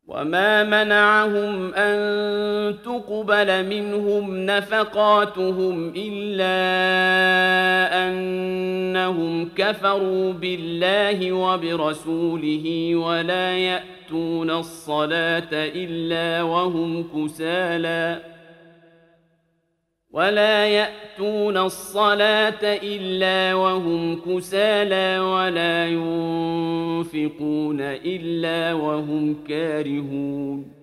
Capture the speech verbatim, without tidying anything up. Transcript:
وما منعهم أن تقبل منهم نفقاتهم إلا أنهم كفروا بالله وبرسوله ولا يأتون الصلاة إلا وهم كسالى ولا يأتون الصلاة إلا وهم كسالى ولا ينفقون إلا وهم كارهون